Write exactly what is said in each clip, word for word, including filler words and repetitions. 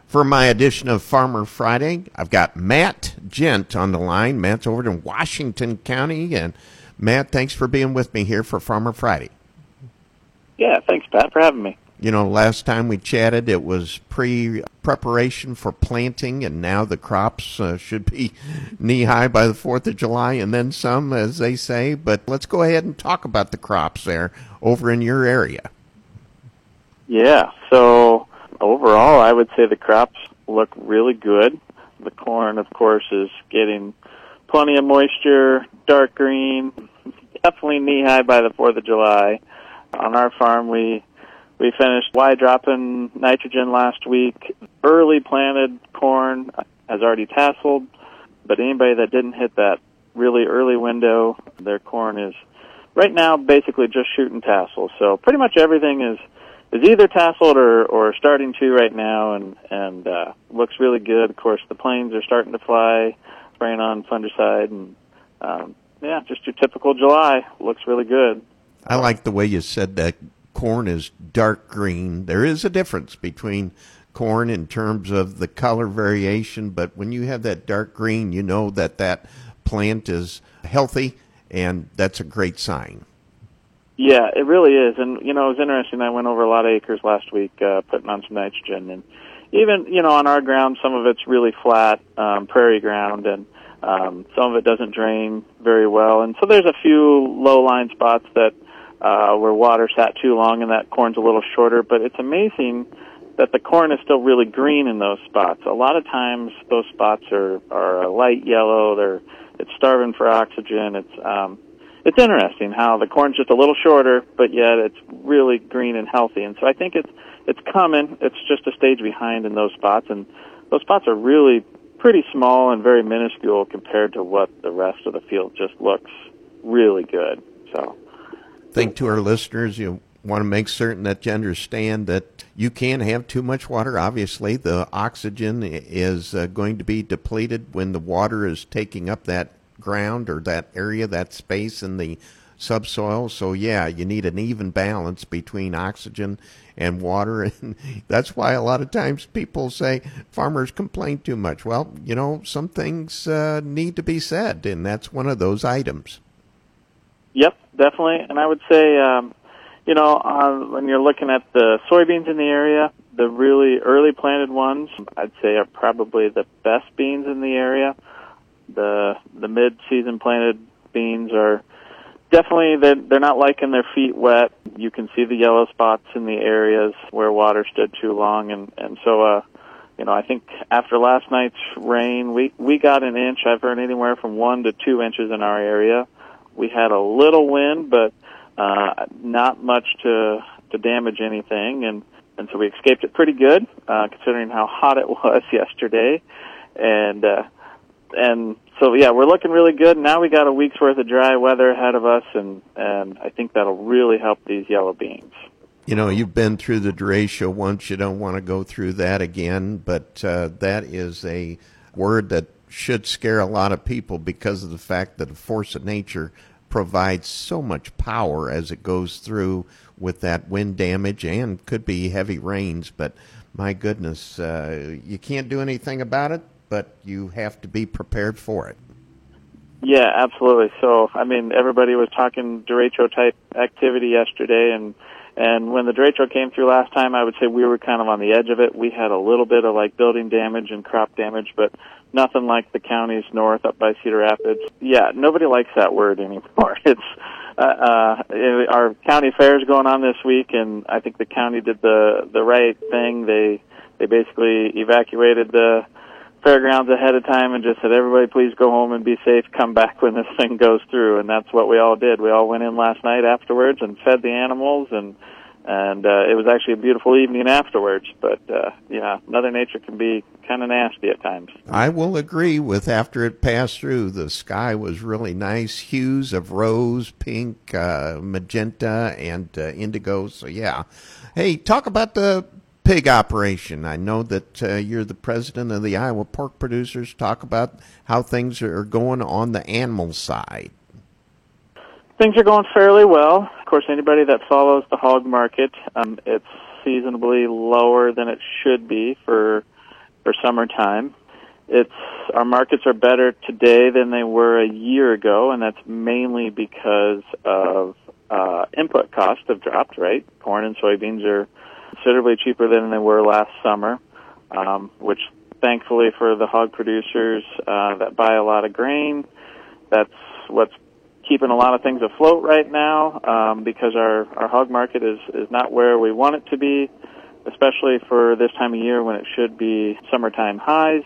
For my edition of Farmer Friday, I've got Matt Gent on the line. Matt's over in Washington County. And Matt, thanks for being with me here for Farmer Friday. Yeah, thanks, Pat, for having me. You know, last time we chatted, it was pre-preparation for planting, and now the crops uh, should be knee-high by the fourth of July, and then some, as they say. But let's go ahead and talk about the crops there over in your area. Yeah, so overall, I would say the crops look really good. The corn, of course, is getting plenty of moisture, dark green, definitely knee-high by the fourth of July. On our farm, we we finished wide dropping nitrogen last week. Early planted corn has already tasseled, but anybody that didn't hit that really early window, their corn is right now basically just shooting tassel. So pretty much everything is is either tasseled or, or starting to right now, and, and uh, looks really good. Of course, the planes are starting to fly, spraying on fungicide, and um, yeah, just your typical July. Looks really good. I like the way you said that corn is dark green. There is a difference between corn in terms of the color variation, but when you have that dark green, you know that that plant is healthy, and that's a great sign. Yeah, it really is. And, you know, it was interesting. I went over a lot of acres last week uh, putting on some nitrogen. And even, you know, on our ground, some of it's really flat, um, prairie ground, and um, some of it doesn't drain very well. And so there's a few low-lying spots that uh, where water sat too long and that corn's a little shorter. But it's amazing that the corn is still really green in those spots. A lot of times those spots are, are a light yellow. They're It's starving for oxygen. It's um, It's interesting how the corn's just a little shorter, but yet it's really green and healthy. And so I think it's it's coming. It's just a stage behind in those spots, and those spots are really pretty small and very minuscule compared to what the rest of the field just looks really good. So, I think to our listeners, you want to make certain that you understand that you can have too much water. Obviously, the oxygen is uh, going to be depleted when the water is taking up that ground or that area, that space in the subsoil. So yeah, you need an even balance between oxygen and water, and that's why a lot of times people say farmers complain too much. Well, you know, some things uh, need to be said, and that's one of those items. Yep, definitely. And I would say, um, you know, uh, when you're looking at the soybeans in the area, the really early planted ones, I'd say, are probably the best beans in the area. The the mid-season planted beans are definitely, they're, they're not liking their feet wet. You can see the yellow spots in the areas where water stood too long. And, and so, uh, you know, I think after last night's rain, we, we got an inch. I've heard anywhere from one to two inches in our area. We had a little wind, but uh, not much to to damage anything. And, and so we escaped it pretty good, uh, considering how hot it was yesterday. And, uh, And so, yeah, we're looking really good. Now we got a week's worth of dry weather ahead of us, and, and I think that'll really help these yellow beans. You know, you've been through the derecho once. You don't want to go through that again, but uh, that is a word that should scare a lot of people because of the fact that the force of nature provides so much power as it goes through with that wind damage and could be heavy rains. But my goodness, uh, you can't do anything about it, but you have to be prepared for it. Yeah, absolutely. So, I mean, everybody was talking derecho-type activity yesterday, and and when the derecho came through last time, I would say we were kind of on the edge of it. We had a little bit of, like, building damage and crop damage, but nothing like the counties north up by Cedar Rapids. Yeah, nobody likes that word anymore. It's uh, uh, our county fair is going on this week, and I think the county did the the right thing. They they basically evacuated the fairgrounds ahead of time and just said, everybody please go home and be safe, come back when this thing goes through. And that's what we all did. We all went in last night afterwards and fed the animals, and and uh, it was actually a beautiful evening afterwards. But uh, yeah, Mother Nature can be kind of nasty at times. I will agree with after it passed through, the sky was really nice, hues of rose, pink, uh, magenta, and uh, indigo. So yeah. Hey, talk about the pig operation. I know that uh, you're the president of the Iowa Pork Producers. Talk about how things are going on the animal side. Things are going fairly well. Of course, anybody that follows the hog market, um, it's seasonably lower than it should be for for summertime. It's our markets are better today than they were a year ago, and that's mainly because of uh, input costs have dropped. Right, corn and soybeans are considerably cheaper than they were last summer, um, which thankfully for the hog producers uh, that buy a lot of grain, that's what's keeping a lot of things afloat right now, um, because our, our hog market is, is not where we want it to be, especially for this time of year when it should be summertime highs.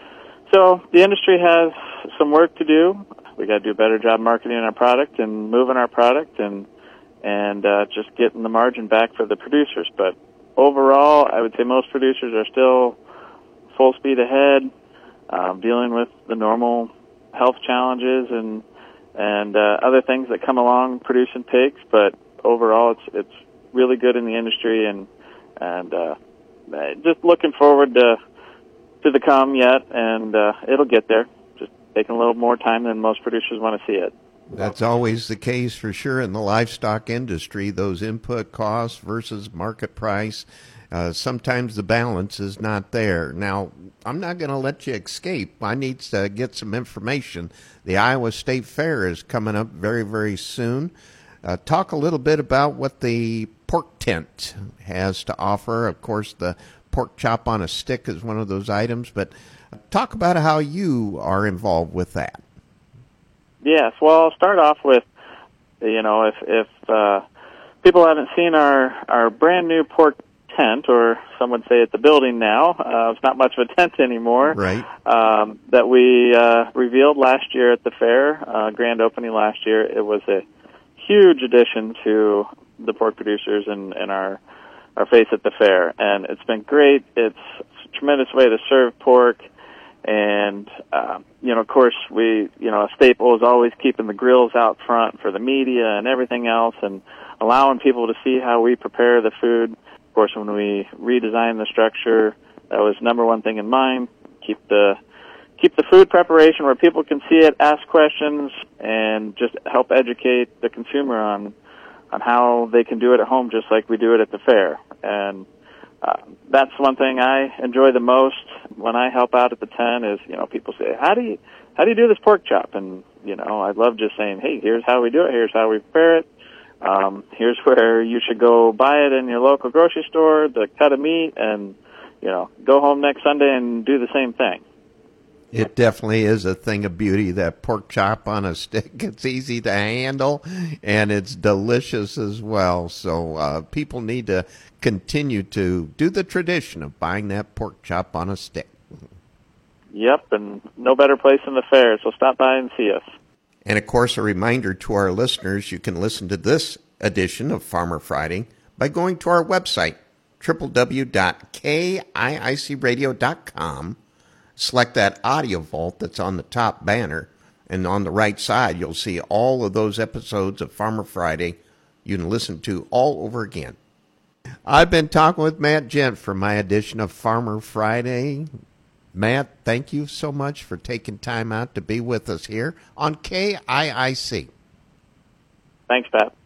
So the industry has some work to do. We got to do a better job marketing our product and moving our product and and uh, just getting the margin back for the producers. But overall, I would say most producers are still full speed ahead, um, dealing with the normal health challenges and and uh, other things that come along producing pigs. But overall, it's it's really good in the industry, and and uh, just looking forward to to the come yet, and uh, it'll get there. Just taking a little more time than most producers want to see it. That's always the case for sure in the livestock industry, those input costs versus market price. Uh, sometimes the balance is not there. Now, I'm not going to let you escape. I need to get some information. The Iowa State Fair is coming up very, very soon. Uh, talk a little bit about what the pork tent has to offer. Of course, the pork chop on a stick is one of those items, but talk about how you are involved with that. Yes, well, I'll start off with, you know, if if uh, people haven't seen our, our brand new pork tent, or some would say it's a building now, uh, it's not much of a tent anymore, right? Um, that we uh, revealed last year at the fair, uh, grand opening last year. It was a huge addition to the pork producers and, and our our face at the fair, and it's been great. It's a tremendous way to serve pork. And, uh, you know, of course, we, you know, a staple is always keeping the grills out front for the media and everything else, and allowing people to see how we prepare the food. Of course, when we redesigned the structure, that was number one thing in mind. Keep the keep the food preparation where people can see it, ask questions, and just help educate the consumer on on how they can do it at home, just like we do it at the fair. And Uh, that's one thing I enjoy the most when I help out at the tent is, you know, people say, how do you, how do you do this pork chop? And, you know, I love just saying, hey, here's how we do it. Here's how we prepare it. Um, here's where you should go buy it in your local grocery store, the cut of meat, and, you know, go home next Sunday and do the same thing. It definitely is a thing of beauty, that pork chop on a stick. It's easy to handle, and it's delicious as well. So uh, people need to continue to do the tradition of buying that pork chop on a stick. Yep, and no better place than the fair, so stop by and see us. And, of course, a reminder to our listeners, you can listen to this edition of Farmer Friday by going to our website, w w w dot k i i c radio dot com. Select that audio vault that's on the top banner, and on the right side, you'll see all of those episodes of Farmer Friday you can listen to all over again. I've been talking with Matt Gent for my edition of Farmer Friday. Matt, thank you so much for taking time out to be with us here on K I I C. Thanks, Pat.